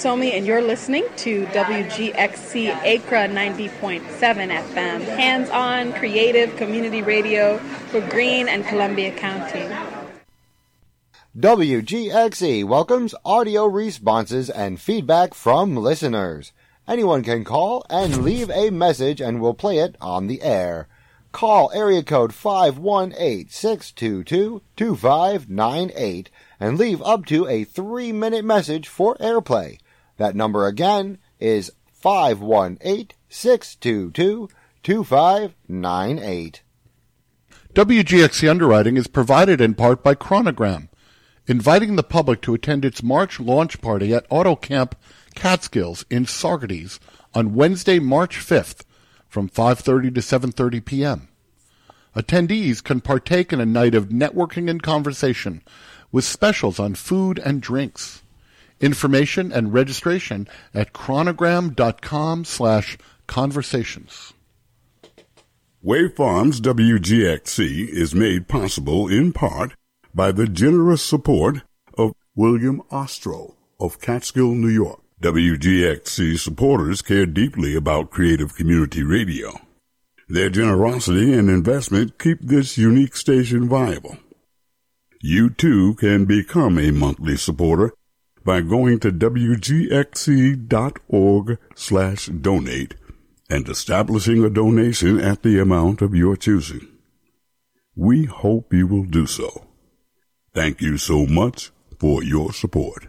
Somi, and you're listening to WGXC Acra 90.7 FM, hands-on, creative community radio for Greene and Columbia County. WGXE welcomes audio responses and feedback from listeners. Anyone can call and leave a message and we'll play it on the air. Call area code 518-622-2598 and leave up to a 3-minute message for airplay. That number again is 518-622-2598. WGXC Underwriting is provided in part by Chronogram, inviting the public to attend its March launch party at Auto Camp Catskills in Saugerties on Wednesday, March 5th from 5:30 to 7:30 p.m. Attendees can partake in a night of networking and conversation with specials on food and drinks. Information and registration at chronogram.com/conversations. Wave Farms WGXC is made possible in part by the generous support of William Ostro of Catskill, New York. WGXC supporters care deeply about creative community radio. Their generosity and investment keep this unique station viable. You too can become a monthly supporter by going to wgxc.org/donate and establishing a donation at the amount of your choosing. We hope you will do so. Thank you so much for your support.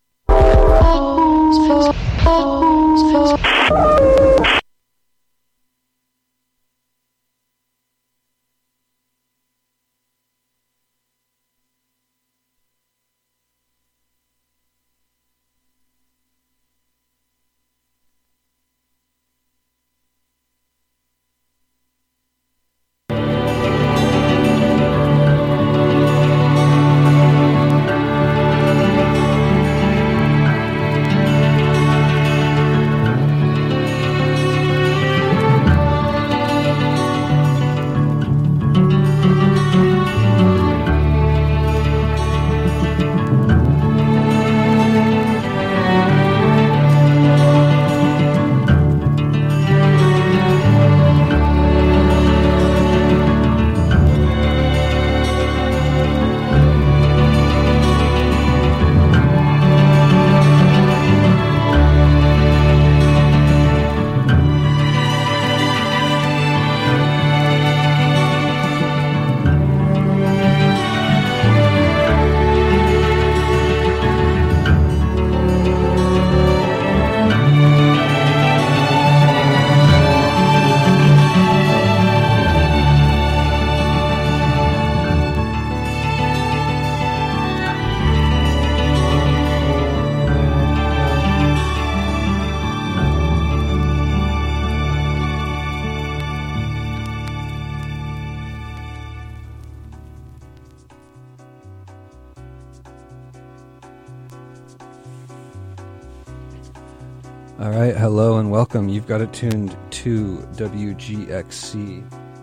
All right, hello and welcome. You've got it tuned to WGXC.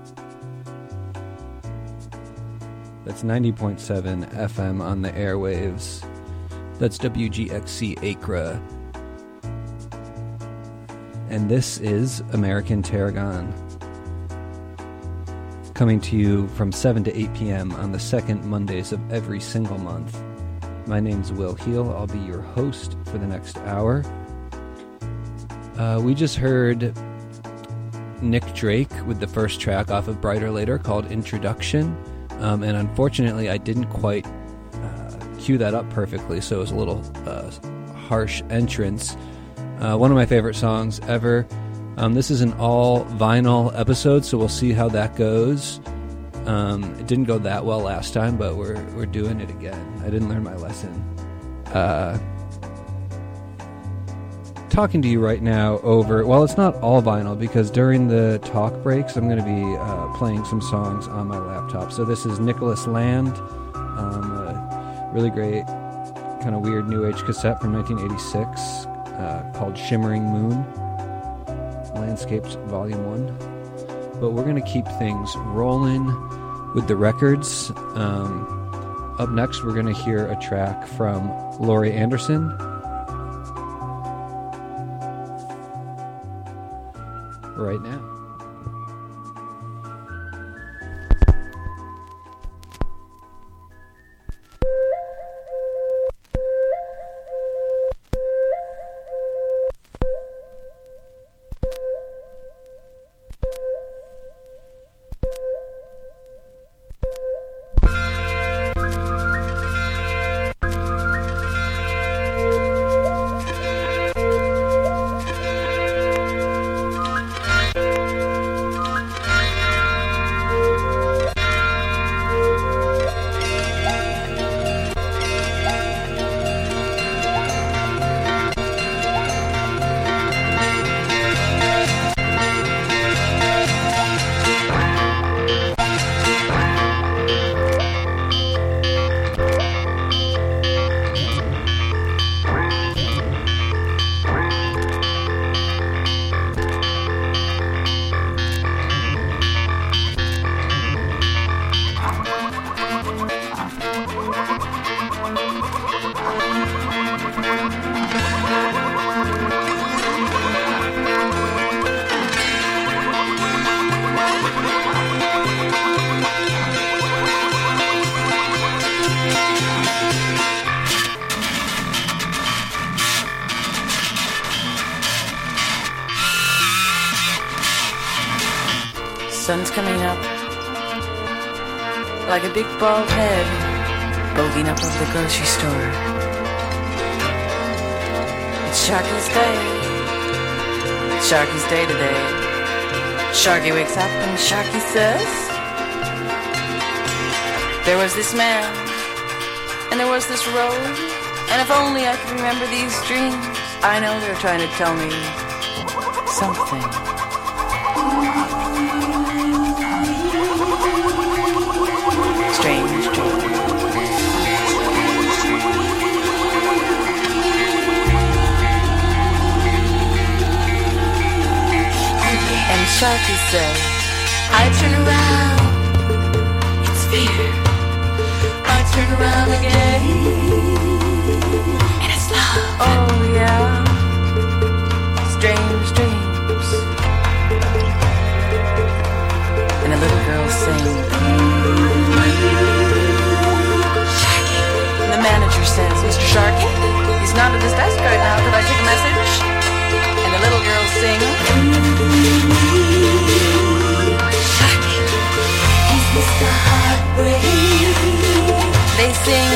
That's 90.7 FM on the airwaves. That's WGXC Acra. And this is American Tarragon. Coming to you from 7 to 8 p.m. on the second Mondays of every single month. My name's Will Heel. I'll be your host for the next hour. We just heard Nick Drake with the first track off of Brighter Later called Introduction. And unfortunately, I didn't quite cue that up perfectly, so it was a little harsh entrance. One of my favorite songs ever. This is an all-vinyl episode, so we'll see how that goes. It didn't go that well last time, but we're doing it again. I didn't learn my lesson. Talking to you right now over, well, it's not all vinyl because during the talk breaks I'm going to be playing some songs on my laptop. So this is Nicholas Land, a really great kind of weird new age cassette from 1986 called Shimmering Moon, Landscapes Volume 1. But we're going to keep things rolling with the records. Up next we're going to hear a track from Laurie Anderson. for right now. Sun's coming up like a big bald head bulging up over the grocery store. It's Sharky's day. It's Sharky's day today. Sharky wakes up and Sharky says, there was this man and there was this road, and if only I could remember these dreams. I know they're trying to tell me something. Strange dreams. And Sharky says, I turn around, it's fear. I turn around again, and it's love. Oh yeah, strange dreams. And a little girl sings, Sharky. And the manager says, Mr. Sharky, he's not at his desk right now. Could I take a message? And the little girl sings, Sharky, he's Mr. Heartbreak. They sing,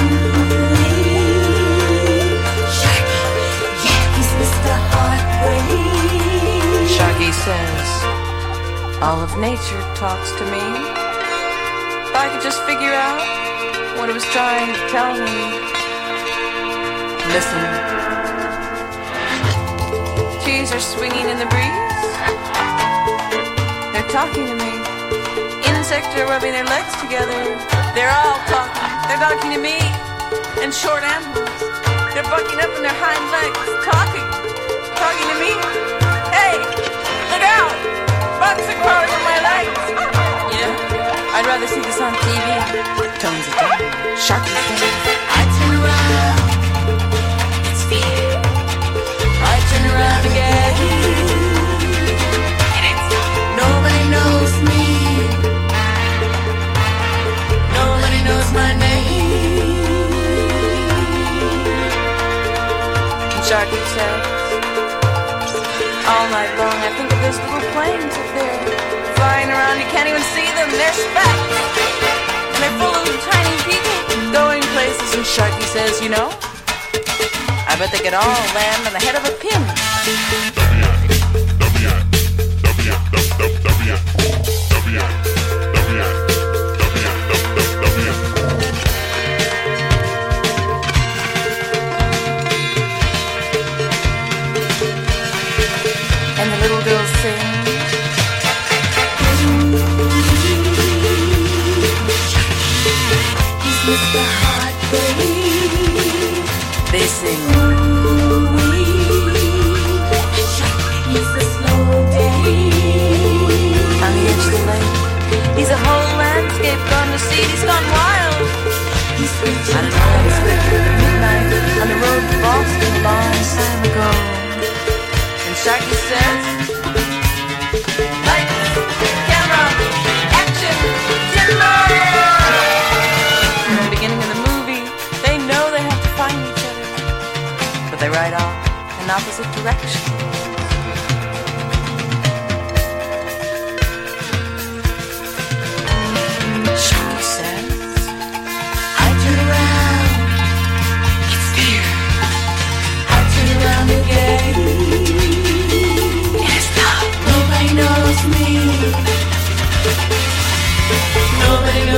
Sharky, yeah, he's Mr. Heartbreak. Sharky says, all of nature talks to me. If I could just figure out what it was trying to tell me. Listen. Trees are swinging in the breeze. They're talking to me. Insects are rubbing their legs together. They're all talking. They're talking to me. And short animals, they're bucking up on their hind legs, talking to me. Hey, look out! Bugs are crawling on my legs. Yeah, I'd rather see this on TV. Tones it down. Sharky says, I turn around. It's fear. I turn around again. And it's nobody knows me. Nobody knows my name. And Sharky says, all night long I think of those little planes up there flying around. You can't even see them. They're specks. And they're full of tiny people going places. And Sharky says, you know, I bet they could all land on the head of a pin. And the little girl sings, he's Mr. Heartbreak. They sing, he's the slow day. On the edge of the lake, he's a whole landscape gone to seed. He's gone wild. He's I don't know, he's spent midnight on the road to Boston a long time ago. And Sharky says,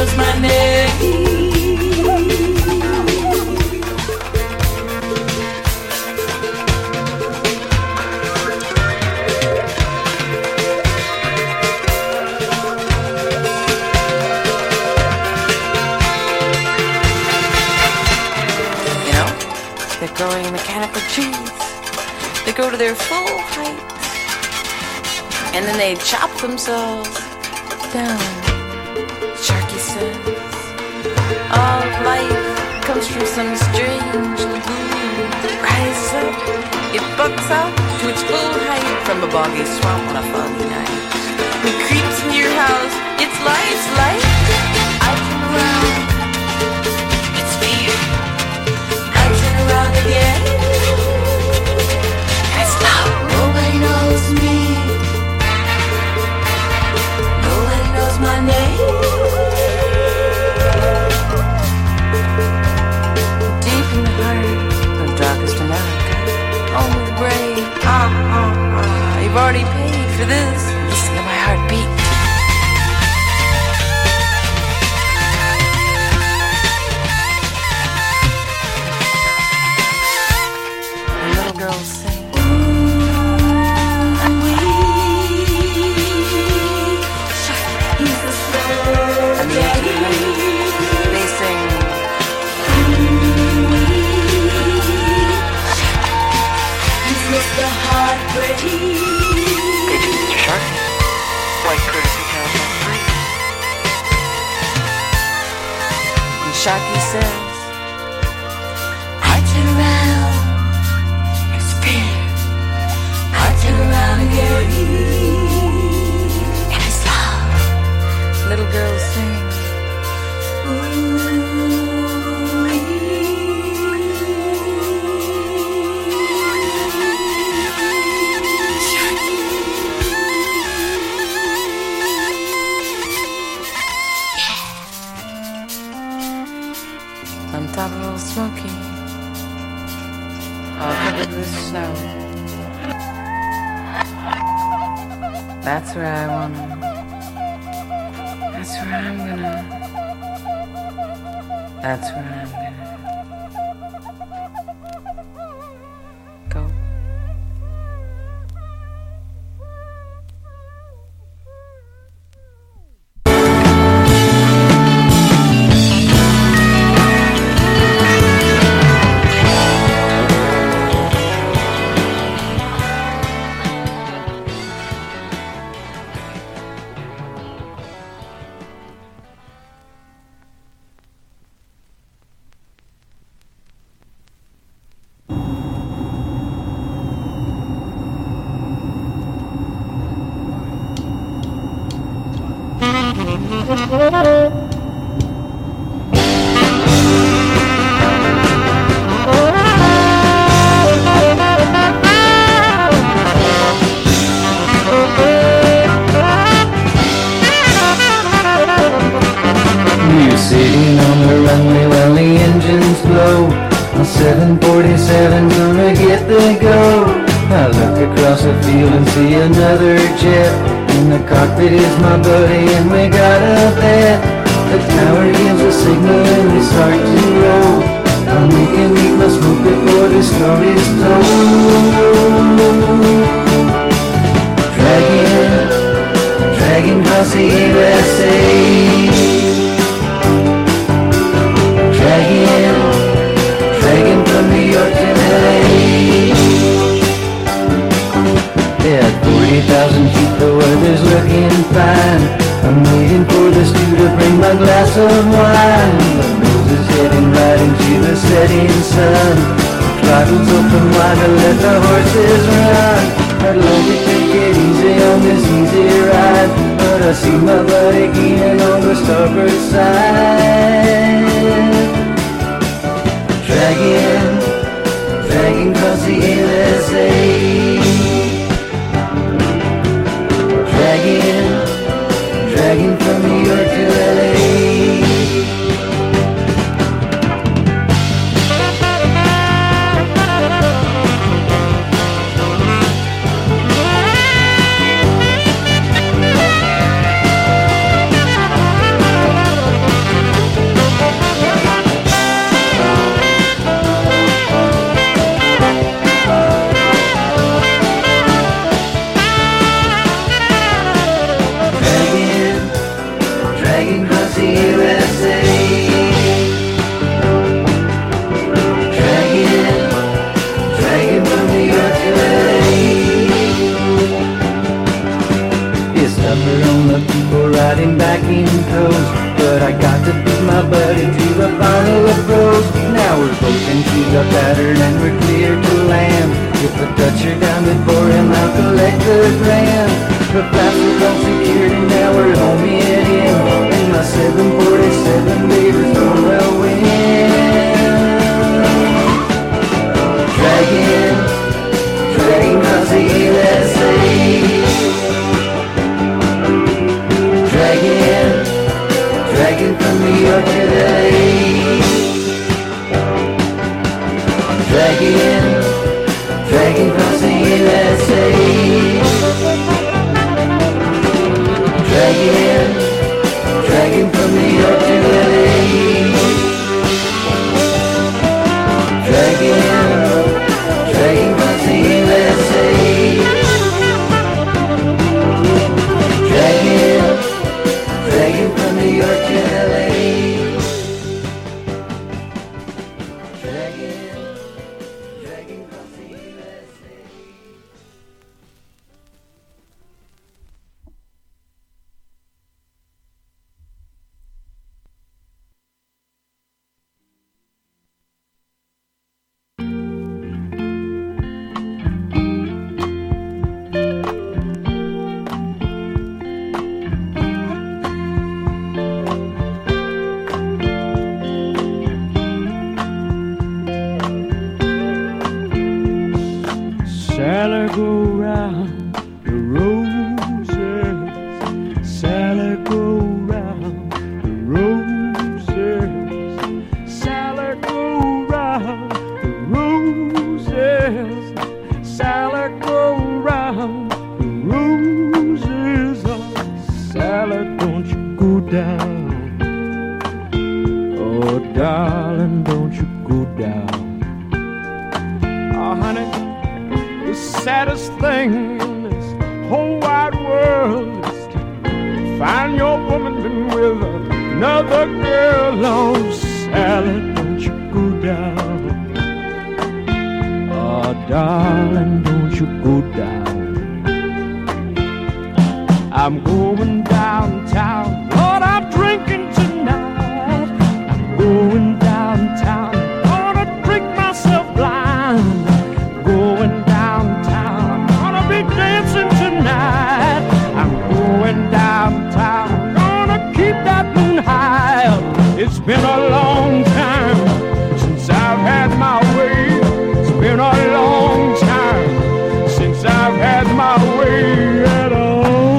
knows my name. They're growing mechanical trees. They grow to their full height, and then they chop themselves down. Sharky says, all of life comes from some strange lagoon. Rises up, it bucks out to its full height from a boggy swamp on a foggy night. It creeps into your house, it's light. I turn around, it's fear. I turn around again, and it's loud. Nobody knows me. Nobody knows my name. Deep in the heart of darkest America, home of the brave. You've already paid for this. Listen to my heartbeat. Girls sing, ooh, and we, he's the soul, and the they sing, ooh, he's Mr. Heartbreak. It's Mr. Shark, White Courtesy Telephone Free. And Sharky says, I turn around. I turn around again, and it's loud. Little girls sing, ooh. Yeah. On top of Old Smoky, all covered with snow. That's where I wanna. That's where I'm gonna. That's where I'm gonna go. You're sitting on the runway while the engines blow. On 747, gonna get the go. I look across the field and see another jet. In the cockpit is my buddy and we got a bet. The tower gives a signal and we start to roll. And we can eat my smoke before the story's told. Dragging across the USA. Dragging from New York to LA. Yeah, 40,000 feet, the weather's looking fine. I'm waiting for the stew to bring my glass of wine. The nose is heading right into the setting sun. Throttles open wide to let the horses run. I'd love to take it easy on this easy ride, but I see my buddy Keenan on the starboard side. Dragging across the USA. Dragging from New York to LA. We're on the people riding back in tows, but I got to beat my buddy to the final approach. Now we're both into the pattern and we're clear to land. If the Dutcher down before him, I'll collect the grand. The flaps are all secured and now we're homing in. And my 747 baby's going well wind. Dragging across the USA. Dragging from New York to LA. Dragging across the USA. Dragging from New York to LA. Dragging across the USA. Dragging from New York to LA. Dragging across the USA. Sally go round the roses, Sally go round the roses, Sally go round the roses, Sally go round the roses. Oh, Sally, don't you go down. Oh, darling, don't you go down. Oh, honey, the saddest thing in this whole wide world is to find your woman been with another girl. Oh, Sally, don't you go down. Oh, darling, don't you go down. I'm going downtown, Lord, I'm drinking tonight. I'm going downtown, gonna drink myself blind. Going downtown, I'm gonna be dancing tonight. I'm going downtown, I'm gonna keep that moon high. It's been a long time since I've had my way. It's been a long time since I've had my way at all.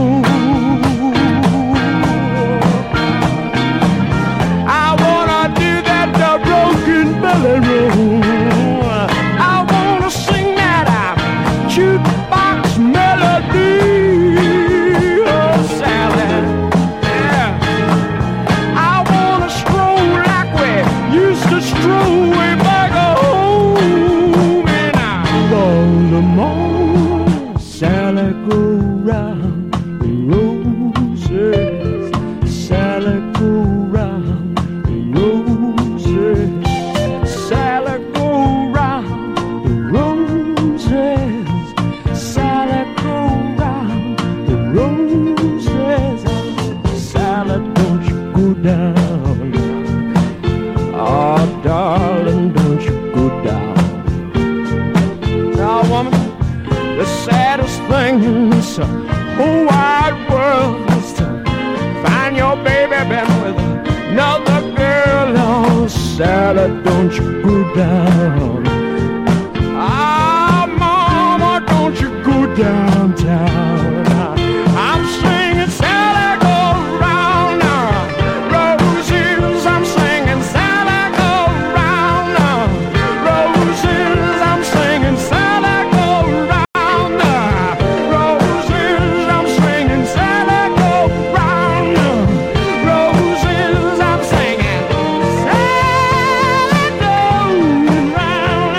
I wanna do that broken belly roll. I wanna sing that jukebox melody. Oh, Sally, yeah. I wanna stroll like we used to stroll way back home. And I roll them on. Sally, go round the roses. Sally, go round the roses. Sally, go round the roses. Sally, go round the roses. Sally, don't you go down. Oh, darling, don't you go down. Now, woman, the saddest thing in this whole wide world is to find your baby been with another girl. Oh, Sally, don't you go down. Ah, mama, don't you go downtown. I'm singing Sally, go round roses. I'm singing Sally, go round roses. I'm singing Sally, go round roses. I'm singing Sally, go round roses. I'm singing Sally, go round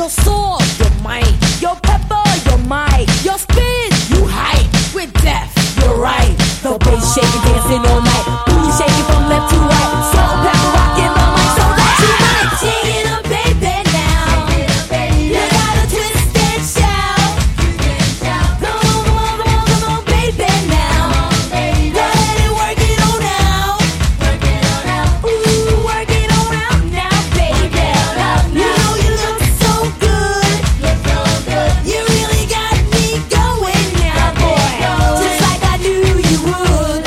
You're soar, you're might. You're pepper, you're might. You're spin, you hype. With death, you're right. The bass shaking, dancing all night. Booty shaking from left to right. Salt, pepper, rocking the mic. So that you might shake it up, baby, now. You gotta twist and shout. Come on, come on, come on, come on, baby, now. Go ahead and work it on out. Ooh, work it on out now, baby. You know you look so good. You really got me going now, boy. Just like I knew you would.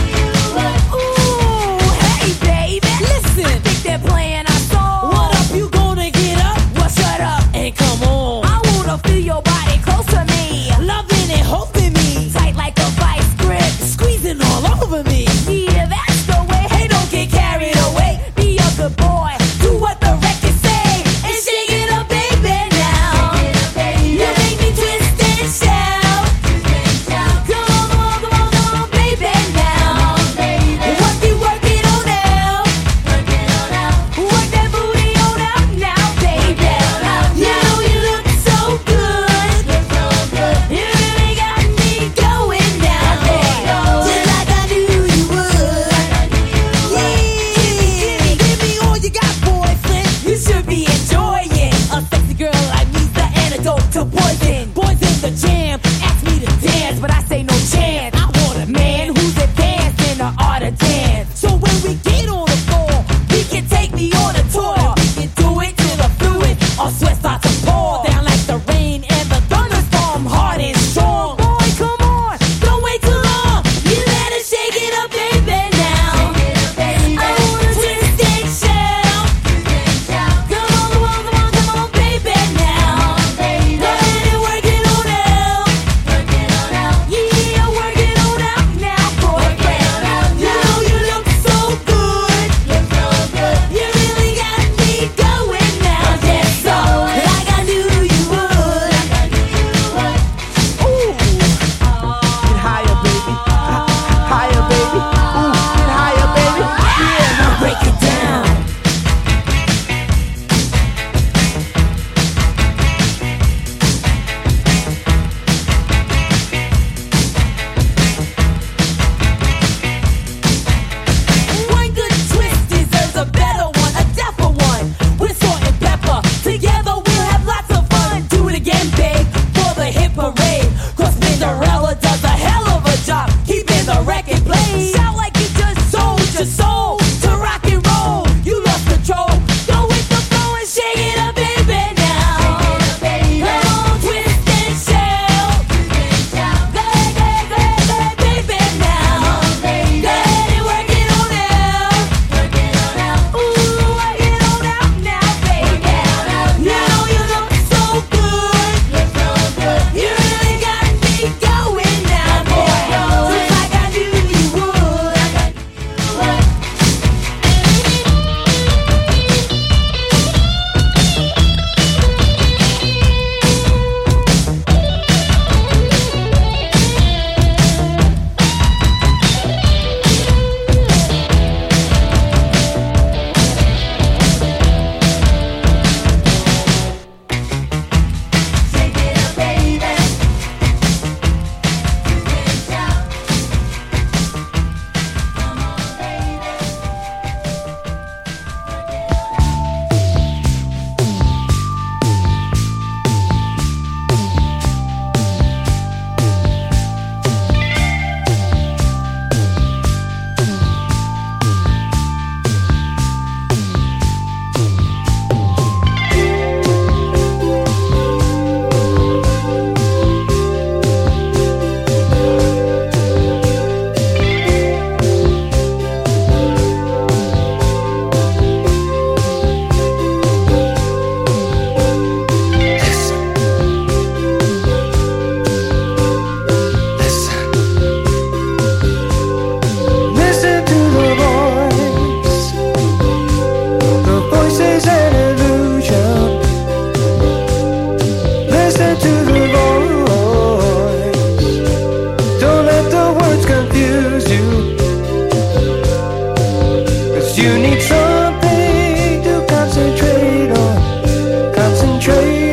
Ooh, hey, baby, listen. Think they're playing our song. What up, you gonna get up? Well, shut up and come on. I wanna feel your body close to me, loving and holding me, tight like a vice grip, squeezing all over me. Yeah, that's the way. Hey, don't get carried away. Be a good boy. Do what the record say and shake it up, baby, now. You make me twist and shout. Come on, come on, come on, come on, baby, now. Work it on out. Work that booty on out now, baby. You know you look so good. You really got me going now, baby. Just like I knew you would. Yeah, give me all you got, boyfriend. You should be enjoying. A sexy girl like me's the antidote to poison. Boys in the jam ask me to dance, but I say no chance. I want a man who's advanced in the art of dance. So when we get on the floor, we can take me on a tour. We can do it till the fluid, our sweat starts to pour down like the rain and the thunderstorm, hard and strong. Boy, come on, don't wait too long. You better shake it up, baby, now. I wanna twist and shout. Come on, come on, come on, come on, baby, now. Go ahead and work it on out. Yeah, work it on out now, boyfriend. You know you look so good. You really got me going now, yes, so like I knew you would. Ooh, Get higher, baby. Higher, baby. Ooh, get higher, baby. Yeah, now break it down. One good twist deserves a better one, a deafer one. With salt and pepper, together we'll have lots of fun. Do it again, babe, for the hit parade. 'Cause Cinderella does a hell of a job keeping the record played. Shout like you just sold your soul to rock and roll. You lost control. Go with the flow and shake it up, baby, now. Come on, twist and shout. Go ahead, baby, now. Go ahead and work it on out. Ooh, work it on out now, baby. You know you look so good. You really got me going now, boy. Just like I knew you would. Shake it up, baby. Come on, baby. Listen to the voice. The voice is an illusion. Listen to the voice. Don't let the words confuse you. 'Cause you need something to concentrate on. Concentrate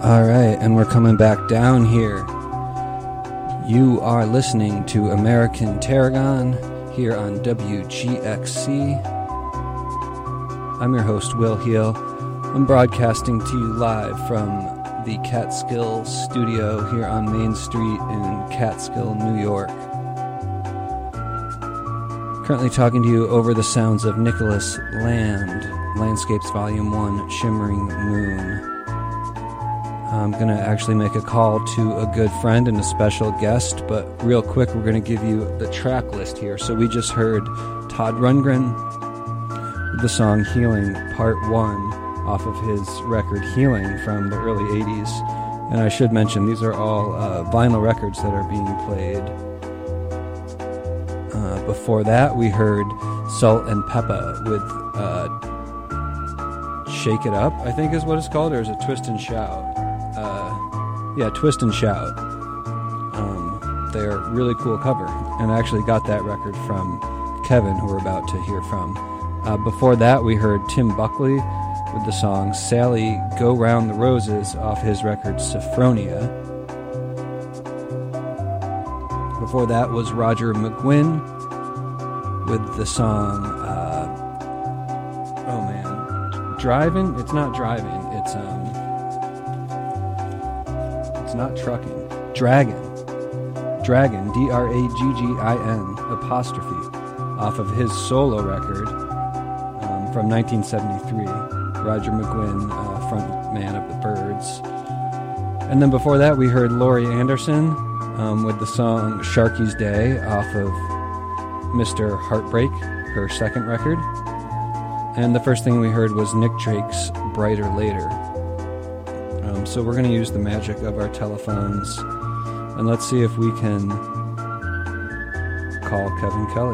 All right, and we're coming back down here. You are listening to American Tarragon here on WGXC. I'm your host, Will Heel. I'm broadcasting to you live from the Catskill studio here on Main Street in Catskill, New York. Currently talking to you over the sounds of Nicholas Land, Landscapes Volume 1, Shimmering Moon. I'm going to actually make a call to a good friend and a special guest, but real quick, we're going to give you the track list here. So we just heard Todd Rundgren with the song Healing Part 1 off of his record Healing from the early 80s. And I should mention, these are all vinyl records that are being played. Before that, we heard Salt and Peppa with Shake It Up, I think is what it's called, or is it Twist and Shout? Twist and Shout. They're a really cool cover, and I actually got that record from Kevin, who we're about to hear from. Before that, we heard Tim Buckley with the song Sally Go Round the Roses off his record Sophronia. Before that was Roger McGuinn with the song, Driving? It's not driving, it's not trucking. Dragon, D-R-A-G-G-I-N, apostrophe, off of his solo record from 1973. Roger McGuinn, frontman of the Byrds. And then before that, we heard Laurie Anderson with the song Sharky's Day off of Mr. Heartbreak, her second record. And the first thing we heard was Nick Drake's Brighter Later. So we're going to use the magic of our telephones, and let's see if we can call Kevin Kelly.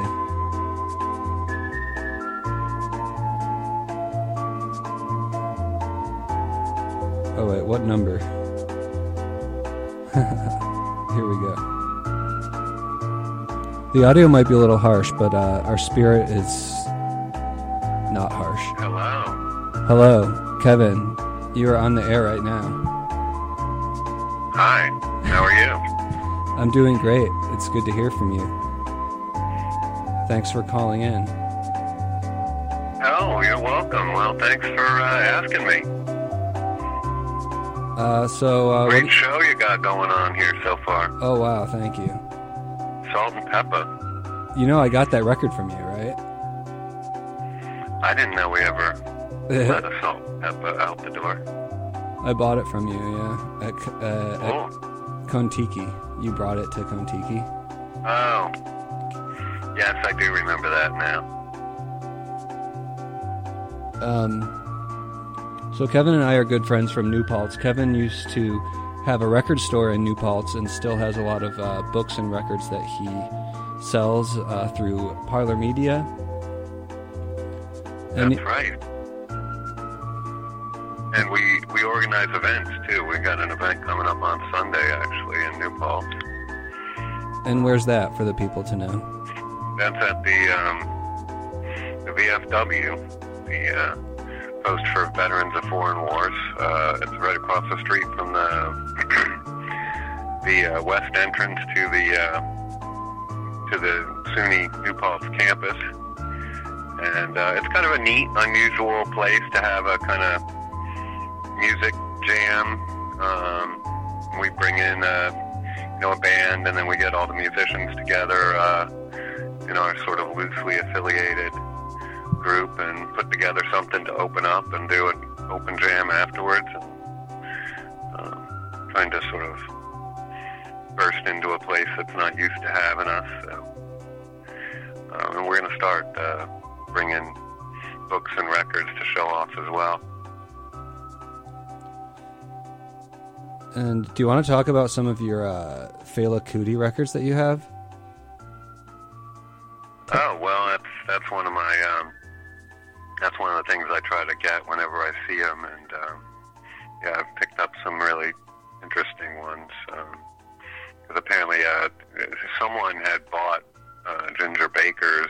Oh wait, what number? Here we go. The audio might be a little harsh, but our spirit is not harsh. Hello, Kevin. You are on the air right now. Hi, how are you? I'm doing great. It's good to hear from you. Thanks for calling in. Oh, you're welcome. Well, thanks for asking me. Great show you got going on here so far. Oh, wow, thank you. Salt and Peppa. You know I got that record from you, right? I didn't know we ever let a Salt and Peppa out the door. I bought it from you, yeah, at Kontiki. You brought it to Kontiki. Oh. Yes, I do remember that now. So Kevin and I are good friends from New Paltz. Kevin used to have a record store in New Paltz and still has a lot of books and records that he sells through Parlor Media. That's right. And we organize events, too. We got an event coming up on Sunday, actually, in New Paltz. And where's that for the people to know? That's at the VFW, the Post for Veterans of Foreign Wars. It's right across the street from the west entrance to the SUNY New Paltz campus. And it's kind of a neat, unusual place to have a kind of music jam. We bring in a band, and then we get all the musicians together in our sort of loosely affiliated group and put together something to open up and do an open jam afterwards. And, trying to sort of burst into a place that's not used to having us. So, and we're going to start bringing books and records to show off as well. And do you want to talk about some of your Fela Kuti records that you have? Oh, well, that's one of my that's one of the things I try to get whenever I see them, and yeah, I've picked up some really interesting ones. Because apparently, someone had bought Ginger Baker's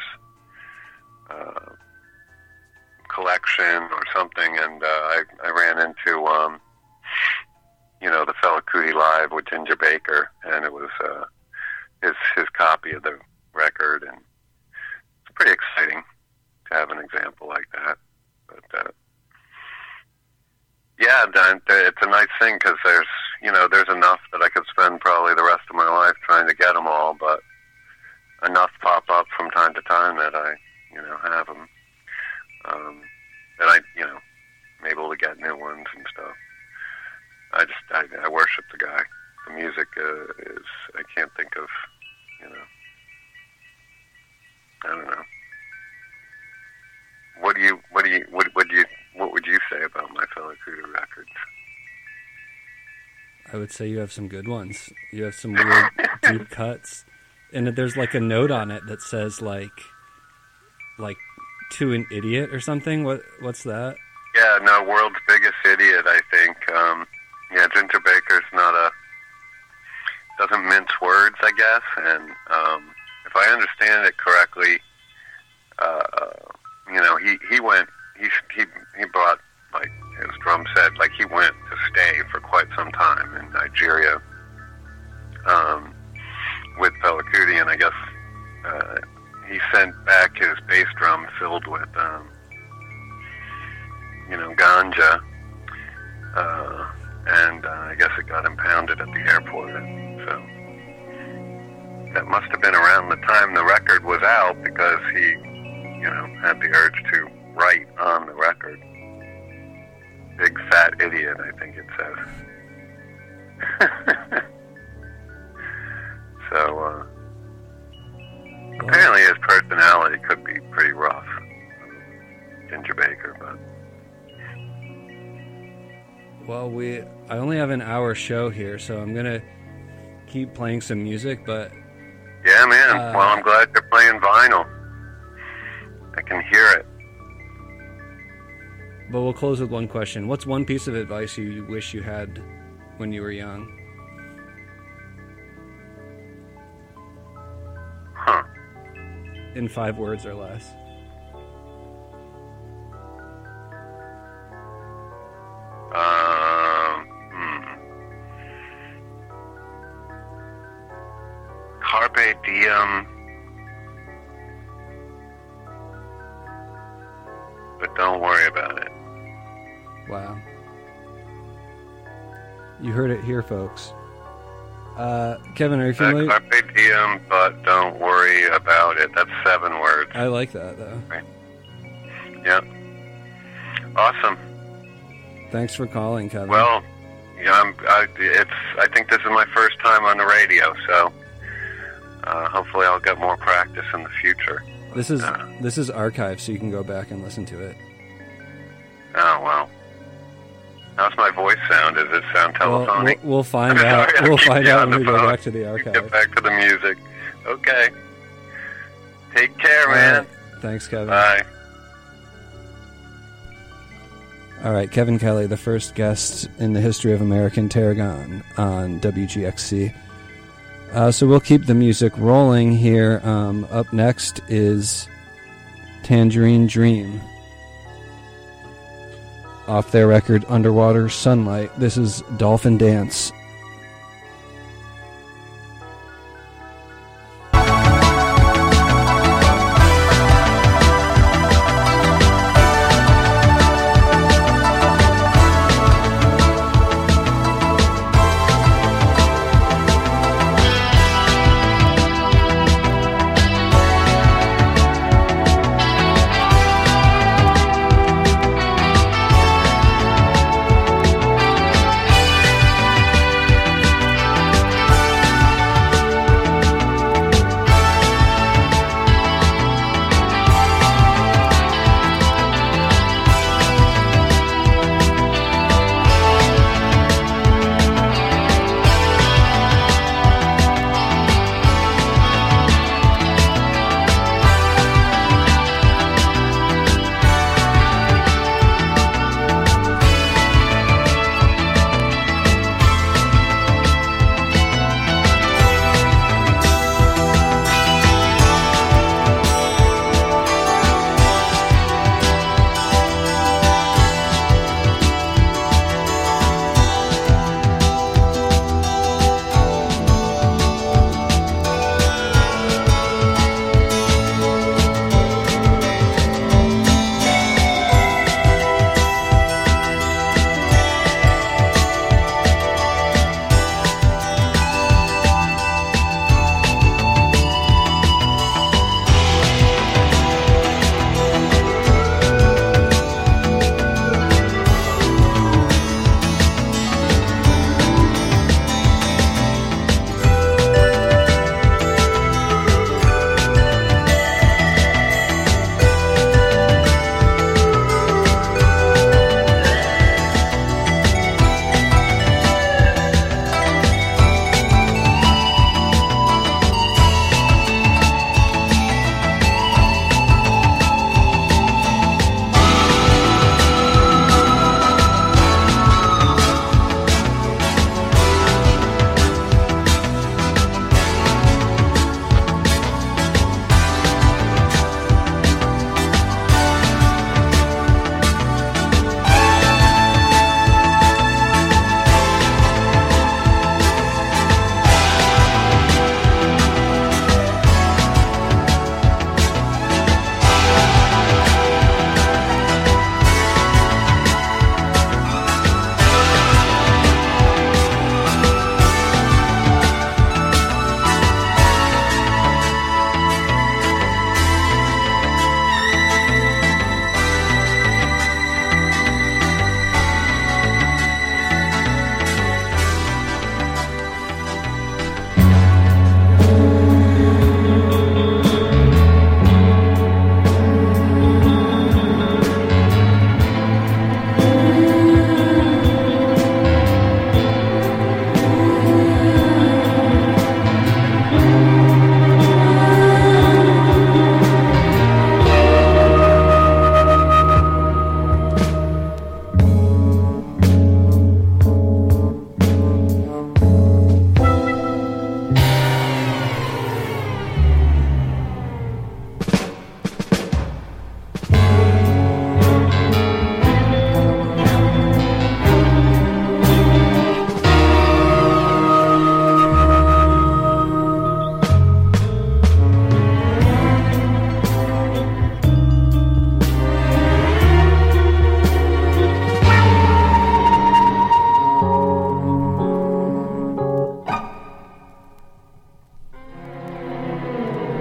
collection or something, and I ran into the Fela Kuti Live with Ginger Baker, and it was his copy of the record, and it's pretty exciting to have an example like that. But yeah, it's a nice thing because there's enough that I could spend probably the rest of my life trying to get them all, but enough pop up from time to time that I have them, that I'm able to get new ones and stuff. I worship the guy. The music is, I can't think of, I don't know. What would you say about my Fela Kuti records? I would say you have some good ones. You have some weird deep cuts, and there's like a note on it that says like to an idiot or something. What's that? Yeah, no, world's biggest idiot. I think. Yeah, Ginger Baker's doesn't mince words, I guess, and if I understand it correctly, he brought, like his drum said, like he went to stay for quite some time in Nigeria with Fela Kuti, and I guess he sent back his bass drum filled with ganja, and I guess it got impounded at the airport, so that must have been around the time the record was out, because he had the urge to write on the record. Big fat idiot, I think it says. So, apparently his personality could be pretty rough, Ginger Baker, but... Well, I only have an hour show here, so I'm going to keep playing some music, but... Yeah, man. Well, I'm glad you're playing vinyl. I can hear it. But we'll close with one question. What's one piece of advice you wish you had when you were young? Huh. In 5 words or less. Carpe diem, but don't worry about it. Wow. You heard it here, folks. Kevin, are you familiar? Carpe diem, but don't worry about it. That's 7 words. I like that, though. Right. Yeah. Awesome. Thanks for calling, Kevin. Well, I think this is my first time on the radio, so hopefully I'll get more practice in the future. This is archived, so you can go back and listen to it. Oh, well. How's my voice sound? Does it sound telephonic? We'll find out. We'll find out when we go back to the archive. Get back to the music. Okay. Take care, man. Right. Thanks, Kevin. Bye. All right, Kevin Kelly, the first guest in the history of American Tarragon on WGXC. So we'll keep the music rolling here. Up next is Tangerine Dream. Off their record, Underwater Sunlight. This is Dolphin Dance.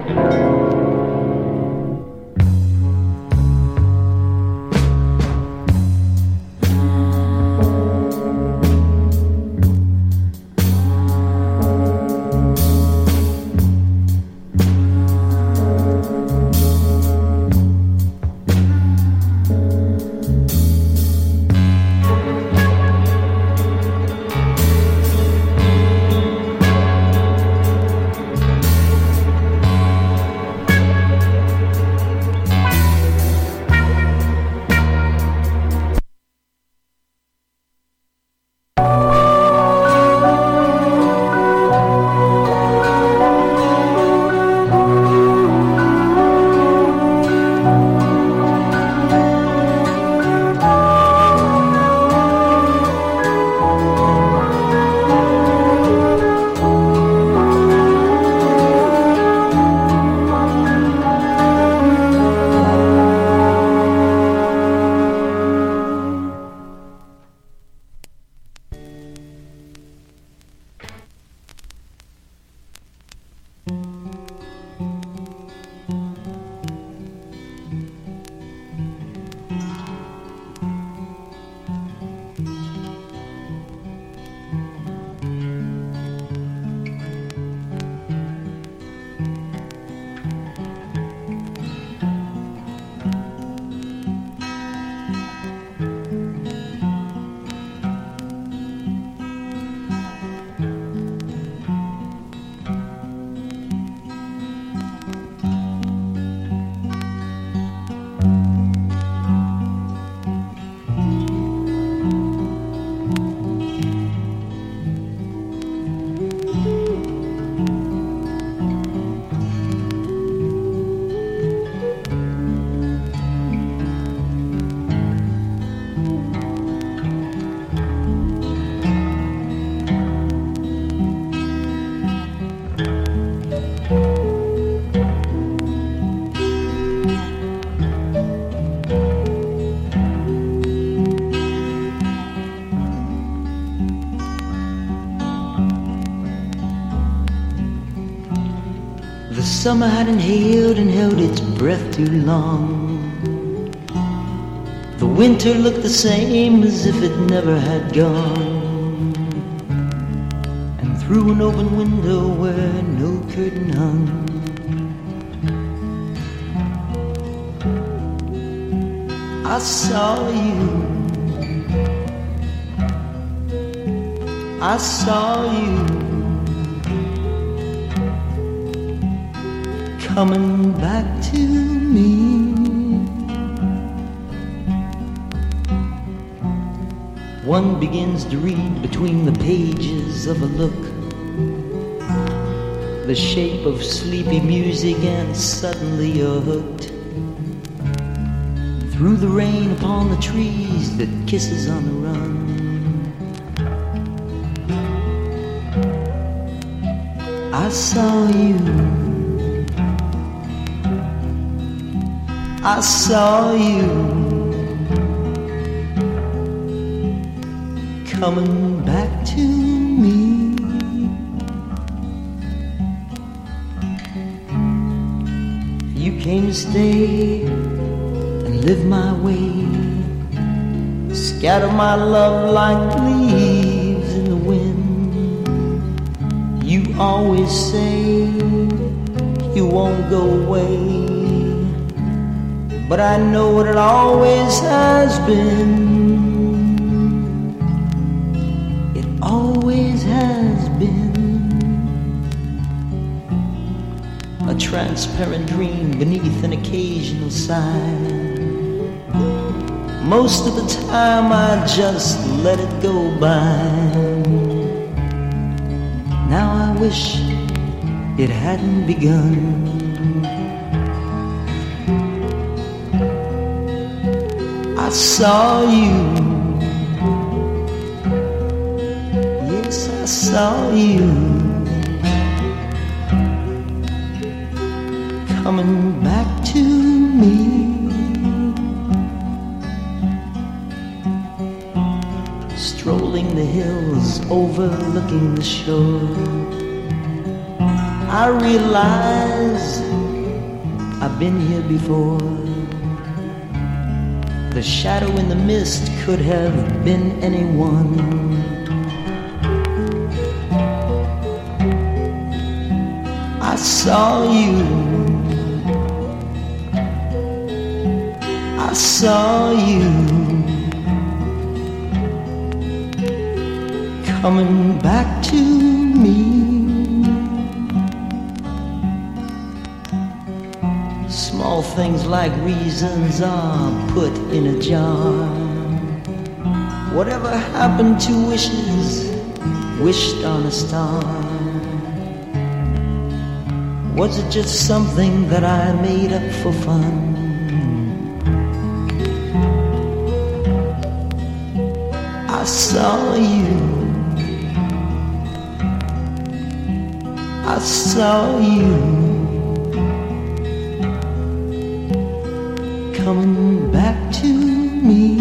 Summer had inhaled and held its breath too long. The winter looked the same as if it never had gone. And through an open window where no curtain hung, I saw you. I saw you coming back to me. One begins to read between the pages of a look, the shape of sleepy music, and suddenly you're hooked. Through the rain upon the trees that kisses on the run, I saw you. I saw you coming back to me. You came to stay and live my way, scatter my love like leaves in the wind. You always say you won't go away, but I know what it always has been. It always has been a transparent dream beneath an occasional sigh. Most of the time I just let it go by. Now I wish it hadn't begun. I saw you, yes, I saw you coming back to me. Strolling the hills, overlooking the shore, I realize been here before. The shadow in the mist could have been anyone. I saw you. I saw you coming back to me. Small things like reasons are put in a jar. Whatever happened to wishes wished on a star? Was it just something that I made up for fun? I saw you. I saw you coming back to me.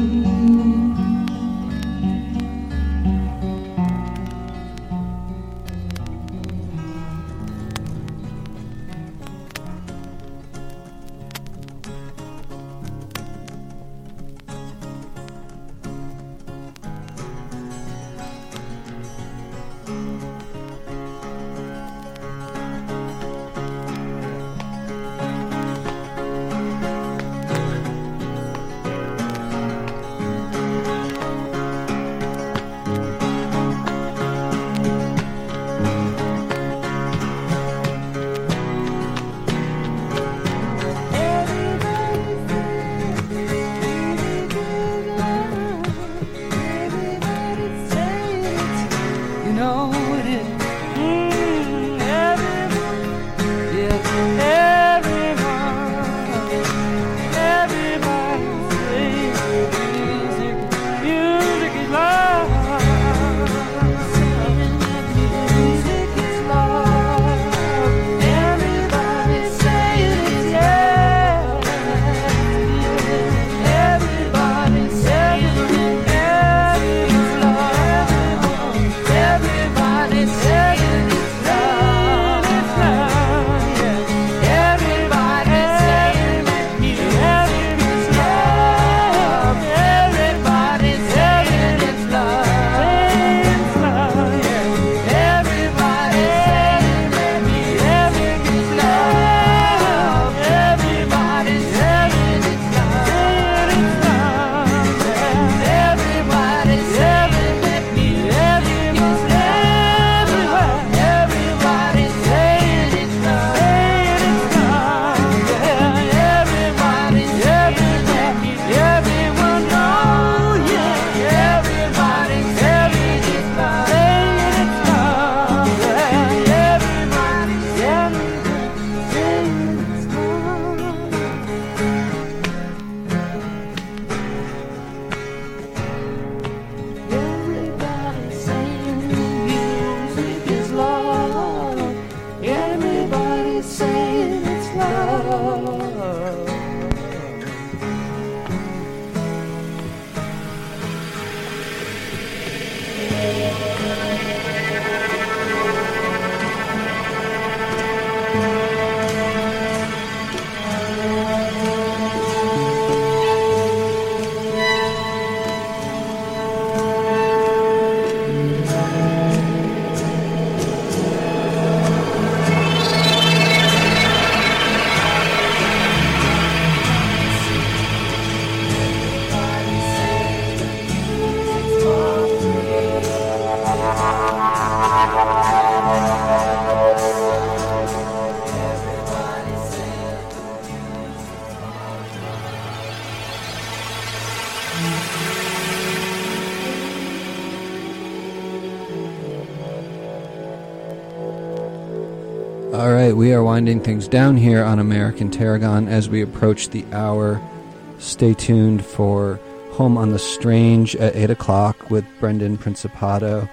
All right, we are winding things down here on American Tarragon as we approach the hour. Stay tuned for Home on the Strange at 8 o'clock with Brendan Principato.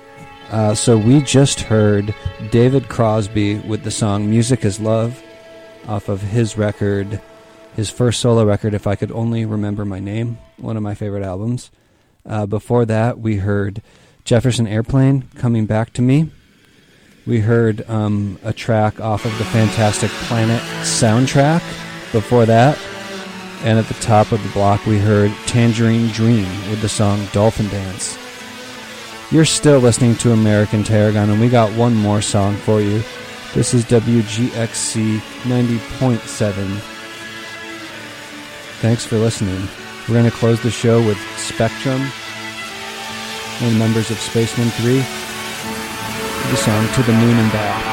So we just heard David Crosby with the song Music is Love off of his record, his first solo record, If I Could Only Remember My Name, one of my favorite albums. Before that, we heard Jefferson Airplane, Coming Back to Me. We heard a track off of the Fantastic Planet soundtrack before that. And at the top of the block, we heard Tangerine Dream with the song Dolphin Dance. You're still listening to American Tarragon, and we got one more song for you. This is WGXC 90.7. Thanks for listening. We're going to close the show with Spectrum and members of Spaceman 3. The song To the Moon and Back.